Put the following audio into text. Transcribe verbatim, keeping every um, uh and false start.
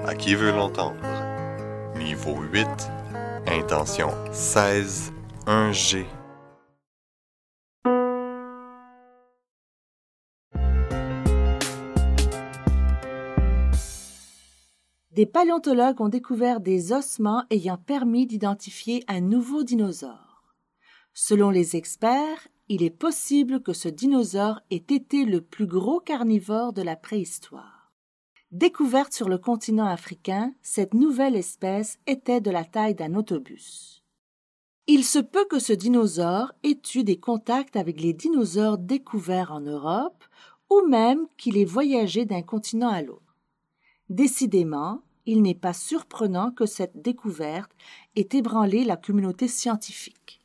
À qui veut l'entendre? Niveau huit, intention seize, un G. Des paléontologues ont découvert des ossements ayant permis d'identifier un nouveau dinosaure. Selon les experts, il est possible que ce dinosaure ait été le plus gros carnivore de la préhistoire. Découverte sur le continent africain, cette nouvelle espèce était de la taille d'un autobus. Il se peut que ce dinosaure ait eu des contacts avec les dinosaures découverts en Europe ou même qu'il ait voyagé d'un continent à l'autre. Décidément, il n'est pas surprenant que cette découverte ait ébranlé la communauté scientifique.